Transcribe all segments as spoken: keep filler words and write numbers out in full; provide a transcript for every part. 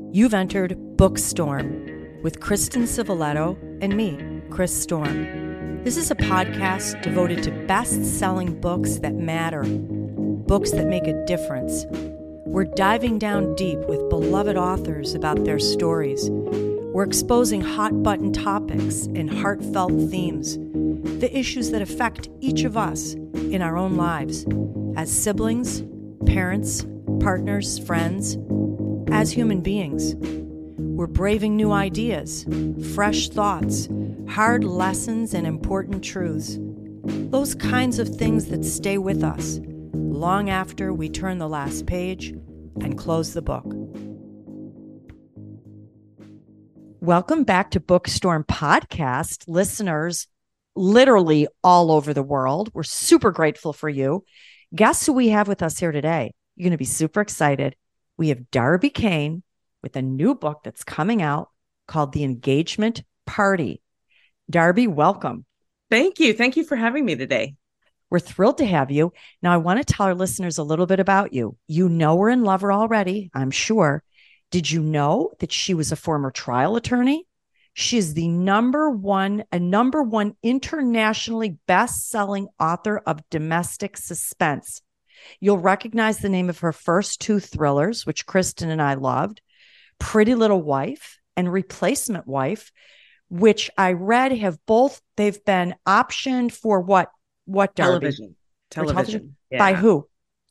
You've entered Bookstorm with Kristen Civiletto and me, Chris Storm. This is a podcast devoted to best-selling books that matter, books that make a difference. We're diving down deep with beloved authors about their stories. We're exposing hot-button topics and heartfelt themes, the issues that affect each of us in our own lives, as siblings, parents, partners, friends, as human beings. We're braving new ideas, fresh thoughts, hard lessons, and important truths. Those kinds of things that stay with us long after we turn the last page and close the book. Welcome back to Bookstorm Podcast, listeners literally all over the world. We're super grateful for you. Guess who we have with us here today? You're going to be super excited. We have Darby Kane with a new book that's coming out called The Engagement Party. Darby, welcome. Thank you. Thank you for having me today. We're thrilled to have you. Now, I want to tell our listeners a little bit about you. You know we're in love her already, I'm sure. Did you know that she was a former trial attorney? She is the number one, a number one internationally best-selling author of domestic suspense. You'll recognize the name of her first two thrillers, which Kristen and I loved, Pretty Little Wife and Replacement Wife, which I read have both, they've been optioned for what, what Darby? Television. Television. television? Yeah. By who?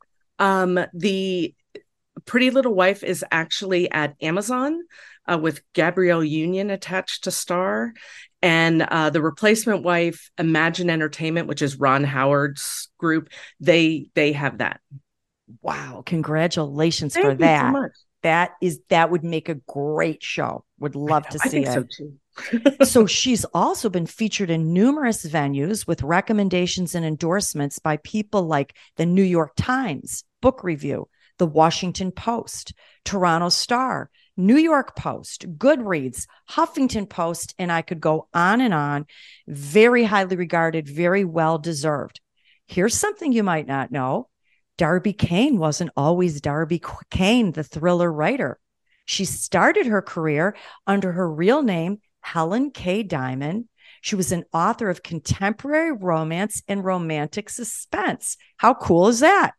Um, the Pretty Little Wife is actually at Amazon uh, with Gabrielle Union attached to star. And uh, The Replacement Wife, Imagine Entertainment, which is Ron Howard's group, they they have that. Wow. Congratulations Thank for you that. So much. That is that would make a great show. Would love to see I think it. So too. So she's also been featured in numerous venues with recommendations and endorsements by people like the New York Times, Book Review, the Washington Post, Toronto Star, New York Post, Goodreads, Huffington Post, and I could go on and on. Very highly regarded, very well deserved. Here's something you might not know. Darby Kane wasn't always Darby Kane, the thriller writer. She started her career under her real name, Helen K. Diamond. She was an author of contemporary romance and romantic suspense. How cool is that?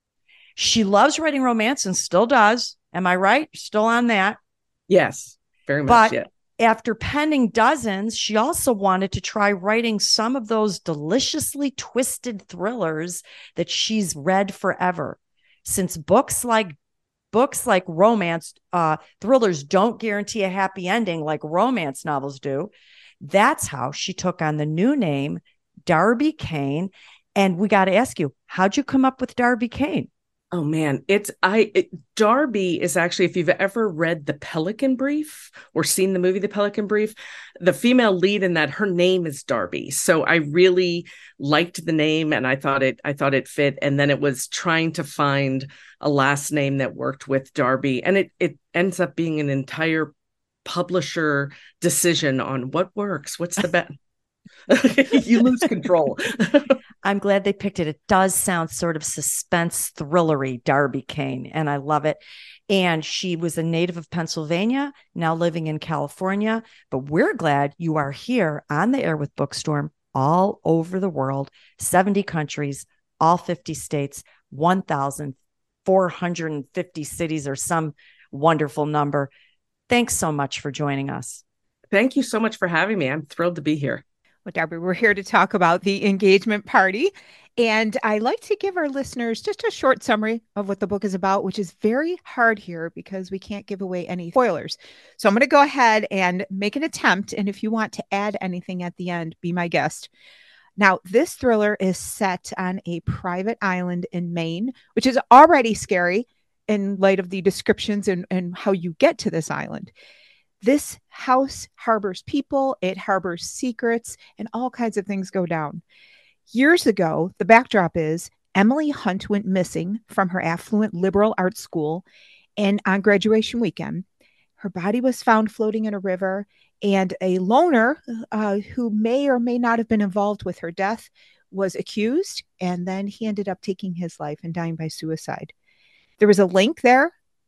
She loves writing romance and still does. Am I right? Still on that? Yes, very much. But yeah. After penning dozens, she also wanted to try writing some of those deliciously twisted thrillers that she's read forever. Since books like books like romance uh, thrillers don't guarantee a happy ending like romance novels do, that's how she took on the new name, Darby Kane. And we got to ask you, how'd you come up with Darby Kane? Oh man, it's I it, Darby is actually, if you've ever read The Pelican Brief or seen the movie The Pelican Brief, the female lead in that, her name is Darby. So I really liked the name and I thought it I thought it fit. And then it was trying to find a last name that worked with Darby. And it it ends up being an entire publisher decision on what works, what's the best. You lose control. I'm glad they picked it. It does sound sort of suspense thrillery, Darby Kane, and I love it. And she was a native of Pennsylvania, now living in California. But we're glad you are here on the air with Bookstorm all over the world, seventy countries, all fifty states, one thousand four hundred fifty cities or some wonderful number. Thanks so much for joining us. Thank you so much for having me. I'm thrilled to be here. Well, Darby, we're here to talk about The Engagement Party. And I like to give our listeners just a short summary of what the book is about, which is very hard here because we can't give away any spoilers. So I'm going to go ahead and make an attempt. And if you want to add anything at the end, be my guest. Now, this thriller is set on a private island in Maine, which is already scary in light of the descriptions and, and how you get to this island. This house harbors people, it harbors secrets, and all kinds of things go down. Years ago, the backdrop is Emily Hunt went missing from her affluent liberal arts school, and on graduation weekend, her body was found floating in a river, and a loner uh, who may or may not have been involved with her death was accused, and then he ended up taking his life and dying by suicide. There was a link there,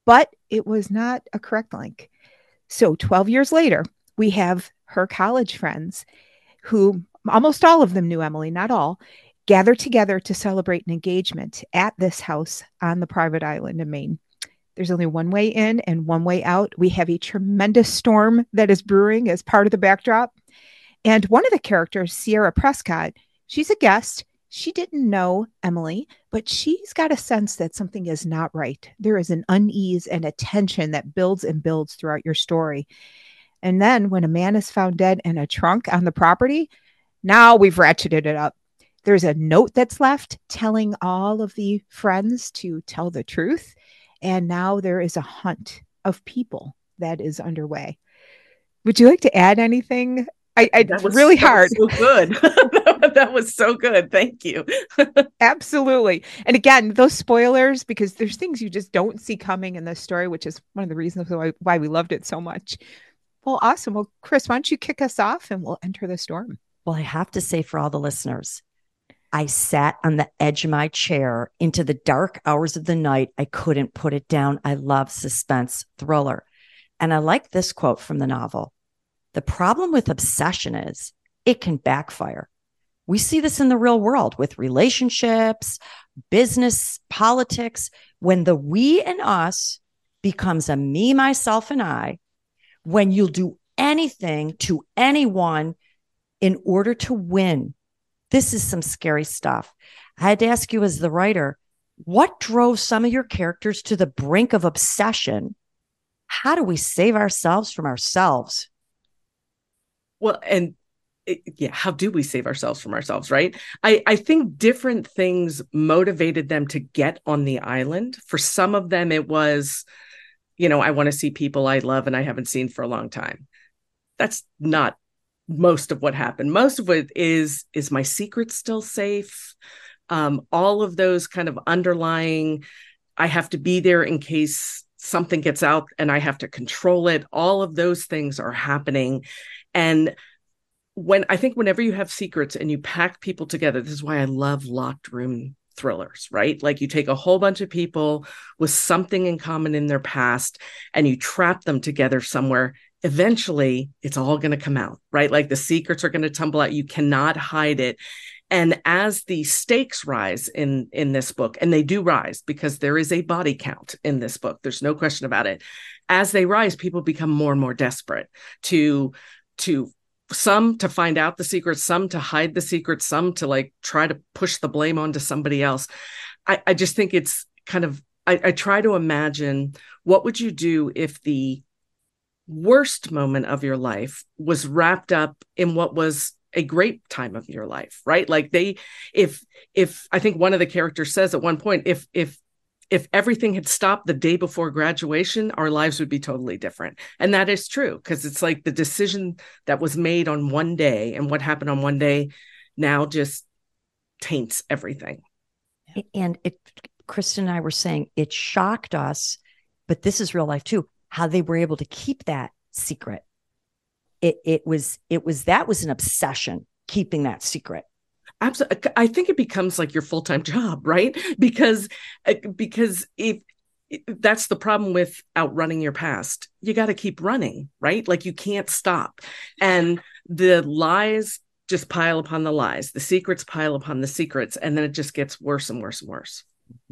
but it was not a correct link. So twelve years later, we have her college friends who almost all of them knew Emily, not all, gathered together to celebrate an engagement at this house on the private island in Maine. There's only one way in and one way out. We have a tremendous storm that is brewing as part of the backdrop. And one of the characters, Sierra Prescott, she's a guest. She didn't know Emily, but she's got a sense that something is not right. There is an unease and a tension that builds and builds throughout your story. And then when a man is found dead in a trunk on the property, now we've ratcheted it up. There's a note that's left telling all of the friends to tell the truth. And now there is a hunt of people that is underway. Would you like to add anything? I, I that was really hard. So good. That was so good. Thank you. Absolutely. And again, those spoilers, because there's things you just don't see coming in this story, which is one of the reasons why, why we loved it so much. Well, awesome. Well, Chris, why don't you kick us off and we'll enter the storm? Well, I have to say for all the listeners, I sat on the edge of my chair into the dark hours of the night. I couldn't put it down. I love suspense thriller. And I like this quote from the novel. The problem with obsession is it can backfire. We see this in the real world with relationships, business, politics. When the we and us becomes a me, myself, and I, when you'll do anything to anyone in order to win. This is some scary stuff. I had to ask you as the writer, what drove some of your characters to the brink of obsession? How do we save ourselves from ourselves? Well, and it, yeah, how do we save ourselves from ourselves, right? I, I think different things motivated them to get on the island. For some of them, it was, you know, I want to see people I love and I haven't seen for a long time. That's not most of what happened. Most of it is, is my secret still safe? Um, all of those kind of underlying, I have to be there in case something gets out and I have to control it. All of those things are happening. And when I think whenever you have secrets and you pack people together, this is why I love locked room thrillers, right? Like you take a whole bunch of people with something in common in their past and you trap them together somewhere. Eventually it's all going to come out, right? Like the secrets are going to tumble out. You cannot hide it. And as the stakes rise in, in this book, and they do rise because there is a body count in this book, there's no question about it. As they rise, people become more and more desperate to, to some to find out the secrets, some to hide the secrets, some to like try to push the blame onto somebody else. I, I just think it's kind of, I, I try to imagine what would you do if the worst moment of your life was wrapped up in what was a great time of your life, right? Like they, if, if I think one of the characters says at one point, if, if, if everything had stopped the day before graduation, our lives would be totally different. And that is true, because it's like the decision that was made on one day and what happened on one day now just taints everything. And it, Kristen and I were saying it shocked us, but this is real life too, how they were able to keep that secret. It it was it was that was an obsession, keeping that secret. Absolutely. I think it becomes like your full-time job, right? Because because if that's the problem with outrunning your past, you got to keep running, right? Like you can't stop. And the lies just pile upon the lies, the secrets pile upon the secrets, and then it just gets worse and worse and worse.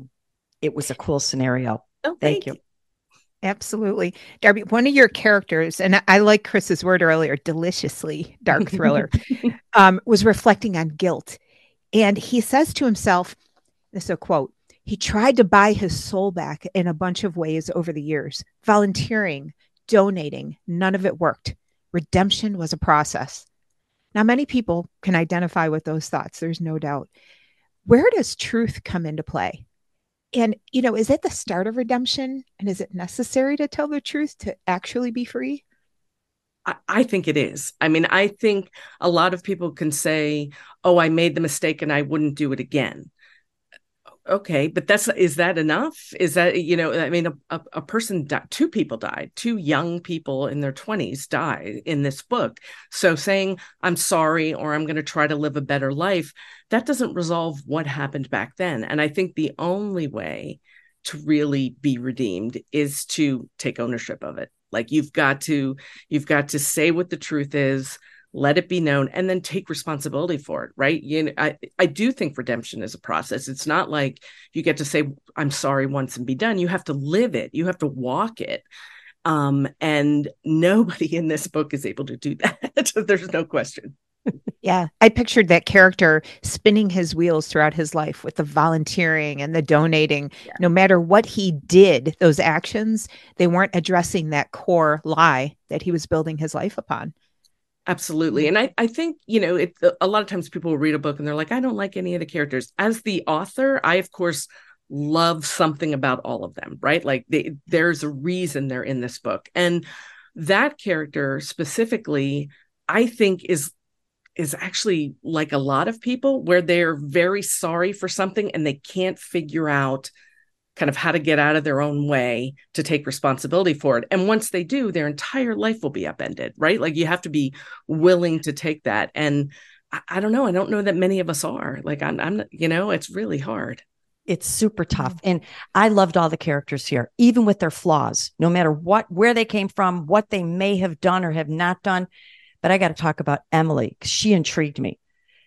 It was a cool scenario. Oh, thank, thank you. you. Absolutely. Darby, one of your characters, and I like Chris's word earlier, deliciously dark thriller, um, was reflecting on guilt. And he says to himself, this is a quote, he tried to buy his soul back in a bunch of ways over the years, volunteering, donating, none of it worked. Redemption was a process. Now, many people can identify with those thoughts, there's no doubt. Where does truth come into play? And, you know, is it the start of redemption? And is it necessary to tell the truth to actually be free? I, I think it is. I mean, I think a lot of people can say, oh, I made the mistake and I wouldn't do it again. Okay, but that's, is that enough? Is that, you know, I mean, a, a, a person, died, two people died, two young people in their twenties died in this book. So saying, I'm sorry, or I'm going to try to live a better life, that doesn't resolve what happened back then. And I think the only way to really be redeemed is to take ownership of it. Like you've got to, you've got to say what the truth is, let it be known, and then take responsibility for it. Right. You know, I, I do think redemption is a process. It's not like you get to say, I'm sorry once and be done. You have to live it. You have to walk it. Um, and nobody in this book is able to do that. There's no question. Yeah. I pictured that character spinning his wheels throughout his life with the volunteering and the donating. Yeah. No matter what he did, those actions, they weren't addressing that core lie that he was building his life upon. Absolutely. And I, I think, you know, it, a lot of times people will read a book and they're like, I don't like any of the characters. As the author, I, of course, love something about all of them, right? Like they, there's a reason they're in this book. And that character specifically, I think is is actually like a lot of people where they're very sorry for something and they can't figure out kind of how to get out of their own way to take responsibility for it. And once they do, their entire life will be upended, right? Like you have to be willing to take that. And I, I don't know. I don't know that many of us are. Like I'm, I'm, you know, it's really hard. It's super tough. And I loved all the characters here, even with their flaws, no matter what, where they came from, what they may have done or have not done. But I got to talk about Emily because she intrigued me.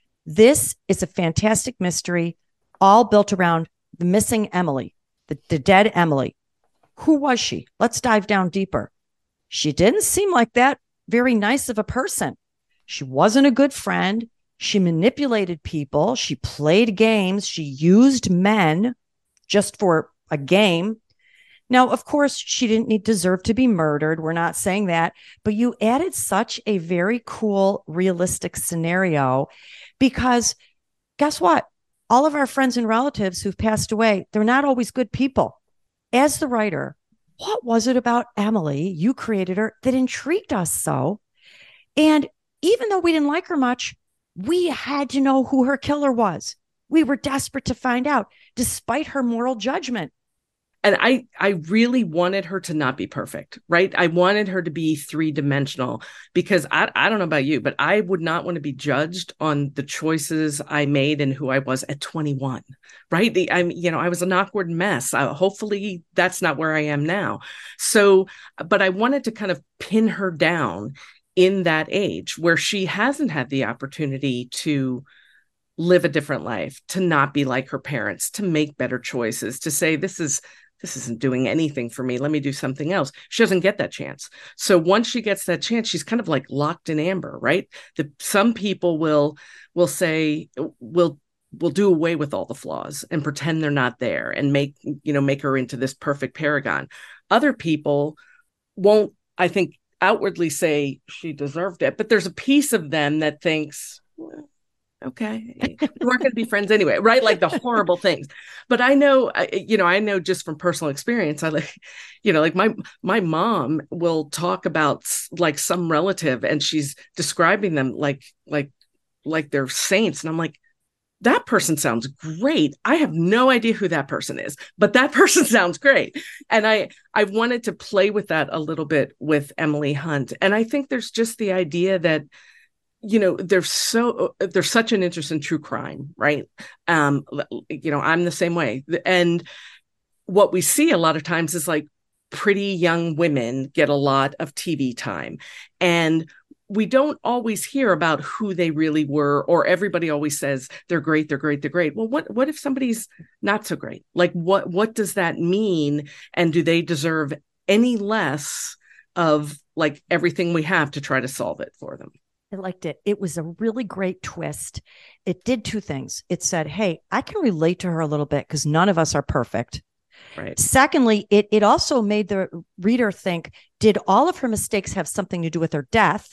This is a fantastic mystery, all built around the missing Emily, the, the dead Emily. Who was she? Let's dive down deeper. She didn't seem like that very nice of a person. She wasn't a good friend. She manipulated people. She played games. She used men just for a game. Now, of course, she didn't need deserve to be murdered. We're not saying that, but you added such a very cool, realistic scenario because guess what? All of our friends and relatives who've passed away, they're not always good people. As the writer, what was it about Emily, you created her, that intrigued us so? And even though we didn't like her much, we had to know who her killer was. We were desperate to find out, despite her moral judgment. And I, I really wanted her to not be perfect, right? I wanted her to be three-dimensional because I, I don't know about you, but I would not want to be judged on the choices I made and who I was at twenty-one, right? The, I'm, you know, I was an awkward mess. Uh, hopefully that's not where I am now. So, but I wanted to kind of pin her down in that age where she hasn't had the opportunity to live a different life, to not be like her parents, to make better choices, to say, this is, this isn't doing anything for me. Let me do something else. She doesn't get that chance. So once she gets that chance, she's kind of like locked in amber, right? The, some people will, will say, will, will do away with all the flaws and pretend they're not there and make, you know, make her into this perfect paragon. Other people won't, I think, outwardly say she deserved it, but there's a piece of them that thinks, well, okay, we weren't going to be friends anyway, right? Like the horrible things. But I know, you know, I know just from personal experience, I like, you know, like my, my mom will talk about like some relative and she's describing them like, like, like they're saints. And I'm like, that person sounds great. I have no idea who that person is, but that person sounds great. And I, I wanted to play with that a little bit with Emily Hunt. And I think there's just the idea that, you know, there's so there's such an interest in true crime, right? Um, you know, I'm the same way. And what we see a lot of times is like pretty young women get a lot of T V time. And we don't always hear about who they really were, or everybody always says they're great, they're great, they're great. Well, what what if somebody's not so great? Like what what does that mean? And do they deserve any less of like everything we have to try to solve it for them? I liked it. It was a really great twist. It did two things. It said, hey, I can relate to her a little bit because none of us are perfect. Right. Secondly, it, it also made the reader think, did all of her mistakes have something to do with her death?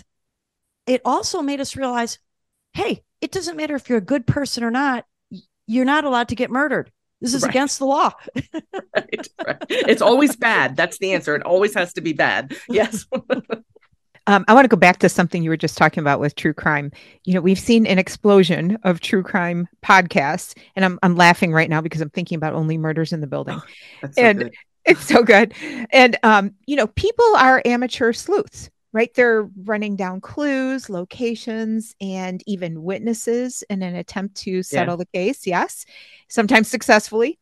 It also made us realize, hey, it doesn't matter if you're a good person or not. You're not allowed to get murdered. This is right. against the law. right, right. It's always bad. That's the answer. It always has to be bad. Yes. Um, I want to go back to something you were just talking about with true crime. You know, we've seen an explosion of true crime podcasts, and I'm I'm laughing right now because I'm thinking about Only Murders in the Building. Oh, that's so and good. It's so good. And, um, you know, people are amateur sleuths, right? They're running down clues, locations, and even witnesses in an attempt to settle yeah. the case. Yes, sometimes successfully.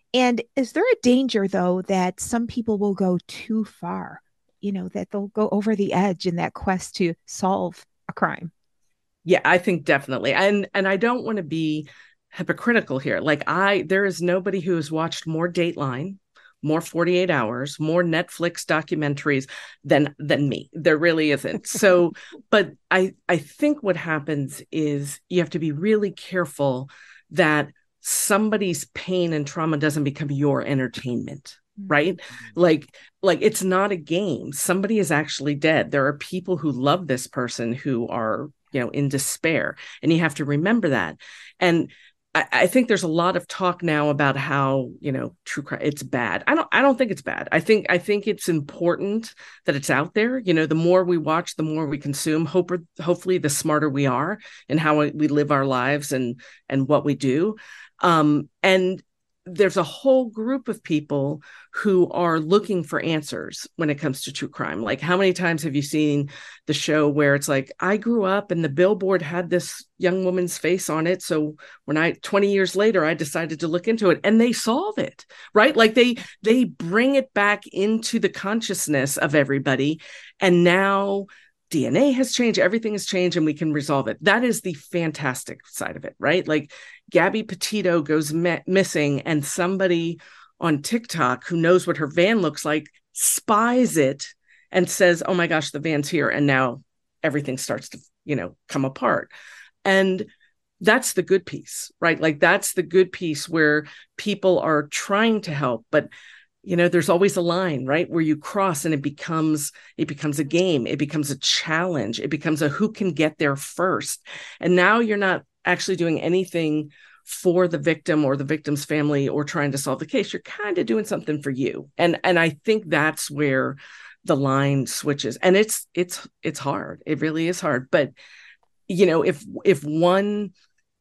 And is there a danger, though, that some people will go too far, you know, that they'll go over the edge in that quest to solve a crime? Yeah, I think definitely. And and I don't want to be hypocritical here. Like I there is nobody who has watched more Dateline, more forty-eight hours, more Netflix documentaries than than me. There really isn't. So, but I I think what happens is you have to be really careful that somebody's pain and trauma doesn't become your entertainment. Right? Mm-hmm. Like, like it's not a game. Somebody is actually dead. There are people who love this person who are, you know, in despair. And you have to remember that. And I, I think there's a lot of talk now about how, you know, true crime, it's bad. I don't, I don't think it's bad. I think, I think it's important that it's out there. You know, the more we watch, the more we consume, hope, hopefully the smarter we are in how we live our lives and, and what we do. Um, and there's a whole group of people who are looking for answers when it comes to true crime. Like, how many times have you seen the show where it's like, I grew up and the billboard had this young woman's face on it. So when I, twenty years later, I decided to look into it, and they solve it, right? Like they, they bring it back into the consciousness of everybody. And now D N A has changed, everything has changed, and we can resolve it. That is the fantastic side of it, right? Like Gabby Petito goes me- missing, and somebody on TikTok who knows what her van looks like spies it and says, oh my gosh, the van's here. And now everything starts to, you know, come apart. And that's the good piece, right? Like that's the good piece where people are trying to help, but you know, there's always a line, right, where you cross and it becomes, it becomes a game. It becomes a challenge. It becomes a who can get there first. And now you're not actually doing anything for the victim or the victim's family or trying to solve the case. You're kind of doing something for you. And, and I think that's where the line switches. And it's, it's, it's hard. It really is hard. But, you know, if, if one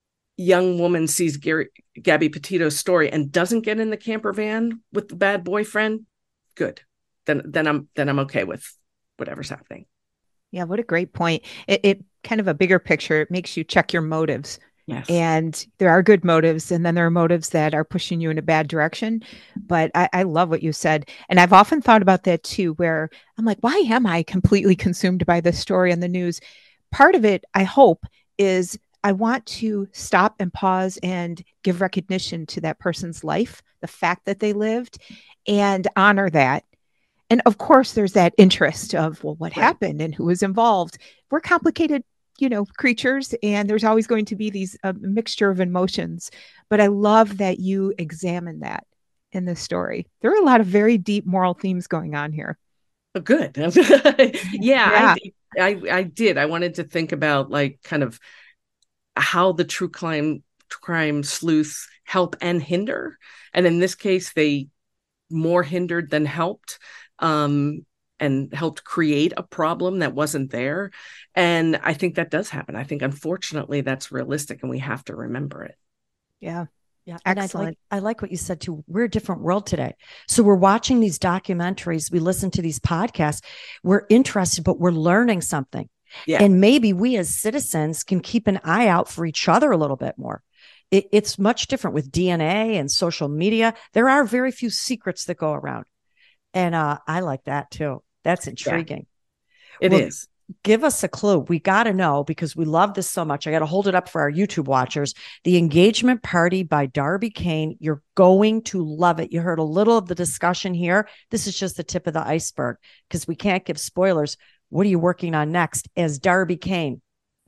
young woman sees Gary, Gabby Petito's story and doesn't get in the camper van with the bad boyfriend, good. Then, then I'm, then I'm okay with whatever's happening. Yeah. What a great point. It, it kind of a bigger picture. It makes you check your motives. Yes. And there are good motives, and then there are motives that are pushing you in a bad direction. But I, I love what you said. And I've often thought about that too, where I'm like, why am I completely consumed by this story on the news? Part of it, I hope, is I want to stop and pause and give recognition to that person's life, the fact that they lived, and honor that. And of course, there's that interest of, well, what right. happened and who was involved? We're complicated, you know, creatures, and there's always going to be these a uh, mixture of emotions. But I love that you examine that in this story. There are a lot of very deep moral themes going on here. Oh, good. yeah, yeah. I, I, I did. I wanted to think about like kind of how the true crime crime sleuths help and hinder. And in this case, they more hindered than helped, um, and helped create a problem that wasn't there. And I think that does happen. I think, unfortunately, that's realistic, and we have to remember it. Yeah. Yeah. And I like, I like what you said too. We're a different world today. So we're watching these documentaries. We listen to these podcasts. We're interested, but we're learning something. Yeah. And maybe we as citizens can keep an eye out for each other a little bit more. It, it's much different with D N A and social media. There are very few secrets that go around. And uh, I like that too. That's intriguing. Yeah, it well, is. Give us a clue. We got to know, because we love this so much. I got to hold it up for our YouTube watchers. The Engagement Party by Darby Kane. You're going to love it. You heard a little of the discussion here. This is just the tip of the iceberg, because we can't give spoilers. What are you working on next as Darby Kane?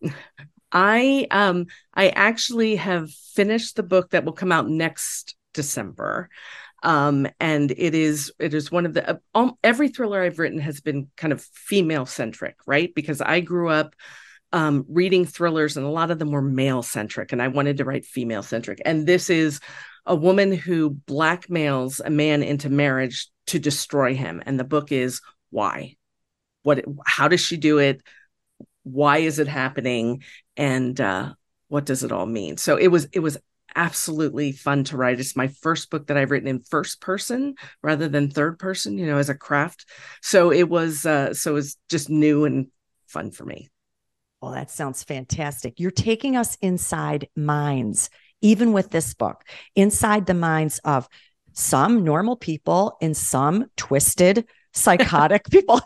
I um I actually have finished the book that will come out next December. Um, and it is it is one of the uh, um, every thriller I've written has been kind of female centric, right? Because I grew up um, reading thrillers, and a lot of them were male centric, and I wanted to write female centric. And this is a woman who blackmails a man into marriage to destroy him. And the book is why. What, how does she do it? Why is it happening? And uh, what does it all mean? So it was, it was absolutely fun to write. It's my first book that I've written in first person rather than third person, you know, as a craft. So it was, uh, so it was just new and fun for me. Well, that sounds fantastic. You're taking us inside minds, even with this book, inside the minds of some normal people and some twisted, psychotic people.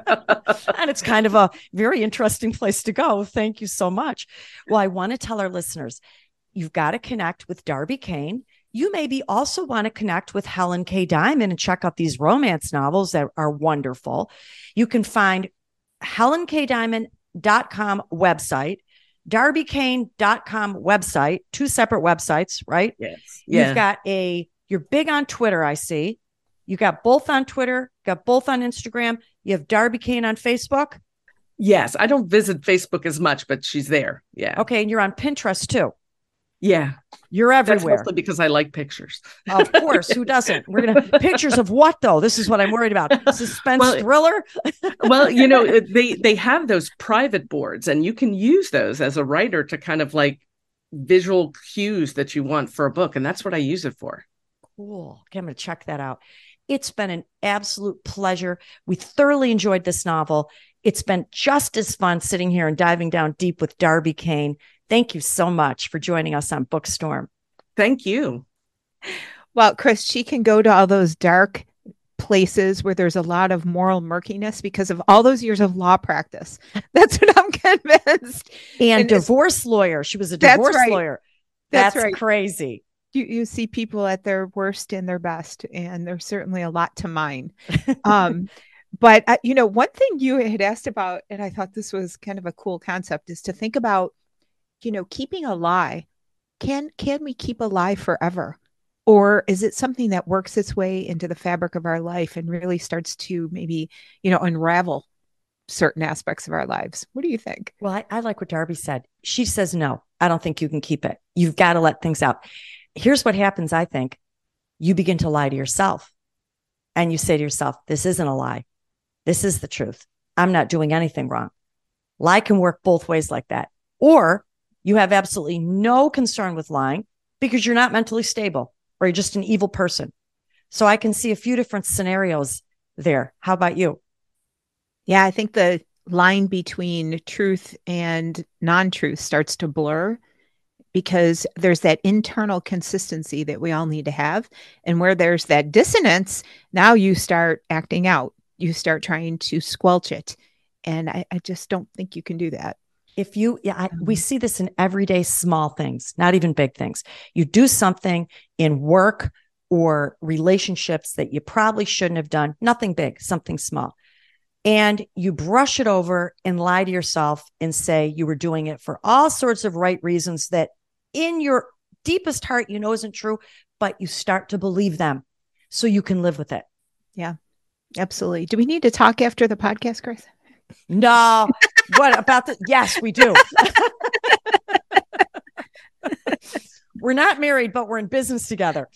And it's kind of a very interesting place to go. Thank you so much. Well, I want to tell our listeners, you've got to connect with Darby Kane. You maybe also want to connect with Helen K. Diamond and check out these romance novels that are wonderful. You can find helen k diamond dot com website, darby kane dot com website, two separate websites, right? Yes. Yeah. You've got a, you're big on Twitter, I see. You got both on Twitter, got both on Instagram. You have Darby Kane on Facebook. Yes. I don't visit Facebook as much, but she's there. Yeah. Okay. And you're on Pinterest too. Yeah. You're everywhere. That's mostly because I like pictures. Of course. Who doesn't? We're going to pictures of what though? This is what I'm worried about. Suspense well, thriller. Well, you know, they, they have those private boards and you can use those as a writer to kind of like visual cues that you want for a book. And that's what I use it for. Cool. Okay, I'm going to check that out. It's been an absolute pleasure. We thoroughly enjoyed this novel. It's been just as fun sitting here and diving down deep with Darby Kane. Thank you so much for joining us on Bookstorm. Thank you. Well, Chris, she can go to all those dark places where there's a lot of moral murkiness because of all those years of law practice. That's what I'm convinced. And, and divorce lawyer. She was a divorce right. lawyer. That's, That's right. crazy. You you see people at their worst and their best, and there's certainly a lot to mine. Um, but, uh, you know, one thing you had asked about, and I thought this was kind of a cool concept, is to think about, you know, keeping a lie. Can can we keep a lie forever? Or is it something that works its way into the fabric of our life and really starts to maybe, you know, unravel certain aspects of our lives? What do you think? Well, I, I like what Darby said. She says, no, I don't think you can keep it. You've got to let things out. Here's what happens, I think. You begin to lie to yourself. And you say to yourself, this isn't a lie. This is the truth. I'm not doing anything wrong. Lie can work both ways like that. Or you have absolutely no concern with lying because you're not mentally stable or you're just an evil person. So I can see a few different scenarios there. How about you? Yeah, I think the line between truth and non-truth starts to blur because there's that internal consistency that we all need to have. And where there's that dissonance, now you start acting out. You start trying to squelch it. And I, I just don't think you can do that. If you, yeah, I, we see this in everyday small things, not even big things. You do something in work or relationships that you probably shouldn't have done, nothing big, something small. And you brush it over and lie to yourself and say you were doing it for all sorts of right reasons that in your deepest heart, you know, isn't true, but you start to believe them so you can live with it. Yeah, absolutely. Do we need to talk after the podcast, Chris? No. What about the? Yes, we do. We're not married, but we're in business together.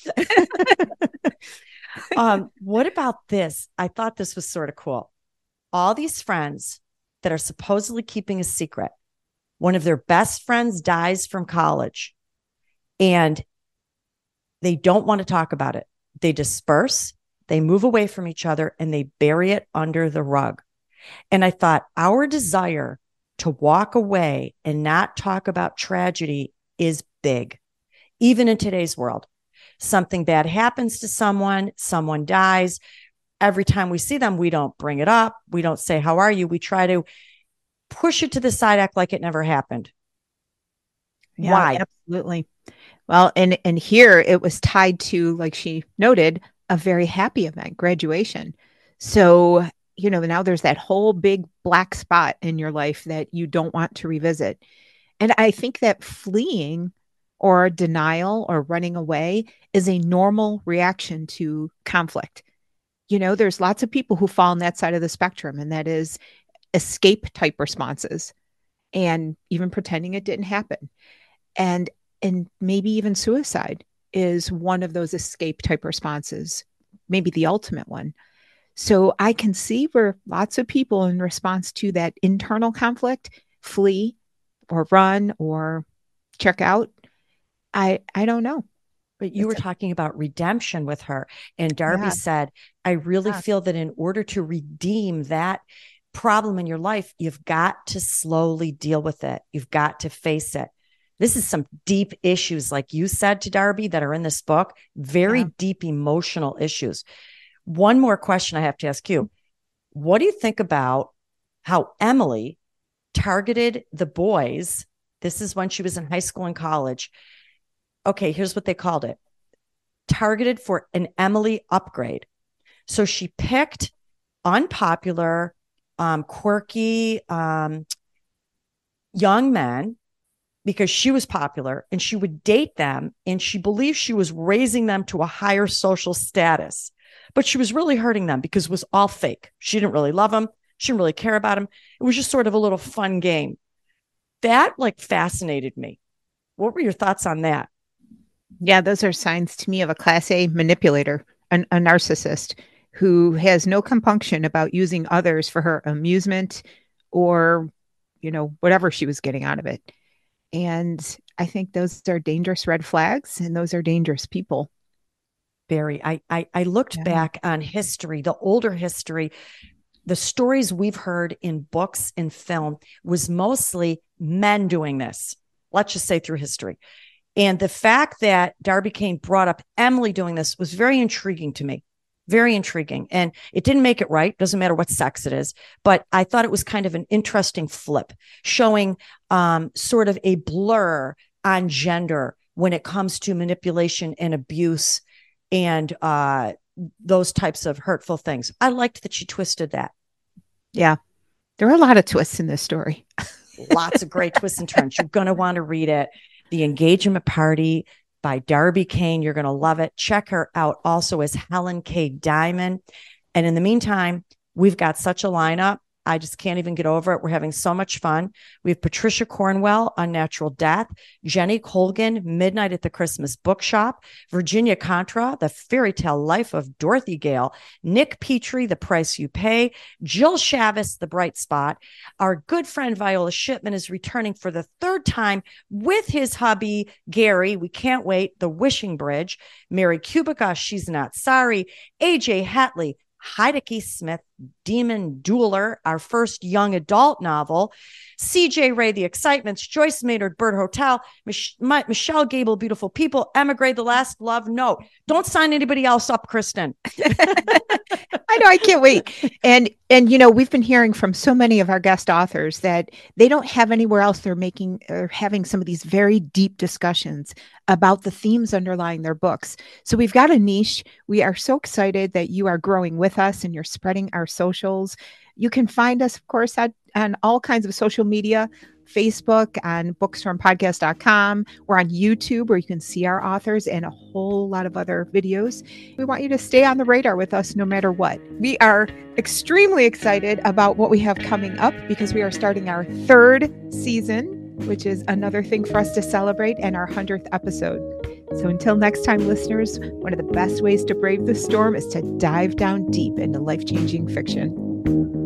um, what about this? I thought this was sort of cool. All these friends that are supposedly keeping a secret. One of their best friends dies from college and they don't want to talk about it. They disperse, they move away from each other, and they bury it under the rug. And I thought our desire to walk away and not talk about tragedy is big, even in today's world. Something bad happens to someone, someone dies. Every time we see them, we don't bring it up. We don't say, how are you? We try to push it to the side, act like it never happened. Yeah, Why? Absolutely. Well, and, and here it was tied to, like she noted, a very happy event, graduation. So, you know, now there's that whole big black spot in your life that you don't want to revisit. And I think that fleeing or denial or running away is a normal reaction to conflict. You know, there's lots of people who fall on that side of the spectrum, and that is escape type responses and even pretending it didn't happen. And, and maybe even suicide is one of those escape type responses, maybe the ultimate one. So I can see where lots of people in response to that internal conflict flee or run or check out. I, I don't know. But you It's were a- talking about redemption with her. And Darby Yeah. said, I really Yeah. feel that in order to redeem that problem in your life, you've got to slowly deal with it. You've got to face it. This is some deep issues, like you said to Darby, that are in this book, very Yeah. deep emotional issues. One more question I have to ask you. What do you think about how Emily targeted the boys? This is when she was in high school and college. Okay, here's what they called it. Targeted for an Emily upgrade. So she picked unpopular, um, quirky um, young men because she was popular, and she would date them, and she believed she was raising them to a higher social status. But she was really hurting them because it was all fake. She didn't really love them. She didn't really care about them. It was just sort of a little fun game. That like fascinated me. What were your thoughts on that? Yeah, those are signs to me of a class A manipulator, an, a narcissist who has no compunction about using others for her amusement or, you know, whatever she was getting out of it. And I think those are dangerous red flags, and those are dangerous people. Very. I, I, I looked Yeah. back on history, the older history. The stories we've heard in books and film was mostly men doing this, let's just say through history. And the fact that Darby Kane brought up Emily doing this was very intriguing to me, very intriguing. And it didn't make it right. Doesn't matter what sex it is, but I thought it was kind of an interesting flip, showing um, sort of a blur on gender when it comes to manipulation and abuse and uh, those types of hurtful things. I liked that she twisted that. Yeah. There are a lot of twists in this story. Lots of great twists and turns. You're going to want to read it. The Engagement Party by Darby Kane. You're going to love it. Check her out also as Helen K. Diamond. And in the meantime, we've got such a lineup. I just can't even get over it. We're having so much fun. We have Patricia Cornwell, Unnatural Death, Jenny Colgan, Midnight at the Christmas Bookshop, Virginia Contra, The Fairy Tale Life of Dorothy Gale, Nick Petrie, The Price You Pay, Jill Shavis, The Bright Spot. Our good friend Viola Shipman is returning for the third time with his hubby, Gary. We can't wait. The Wishing Bridge, Mary Kubica, She's Not Sorry, A J Hatley, Heideke Smith, Demon Dueler, our first young adult novel, C J Ray, The Excitements, Joyce Maynard, Bird Hotel, Mich- My- Michelle Gable, Beautiful People, Emma Gray, The Last Love Note. Don't sign anybody else up, Kristen. I know, I can't wait. And, and, you know, we've been hearing from so many of our guest authors that they don't have anywhere else they're making or having some of these very deep discussions about the themes underlying their books. So we've got a niche. We are so excited that you are growing with us and you're spreading our socials. You can find us, of course, at, on all kinds of social media, Facebook, on bookstore podcast dot com. We're on YouTube where you can see our authors and a whole lot of other videos. We want you to stay on the radar with us no matter what. We are extremely excited about what we have coming up because we are starting our third season, which is another thing for us to celebrate, and our hundredth episode. So until next time, listeners, one of the best ways to brave the storm is to dive down deep into life-changing fiction.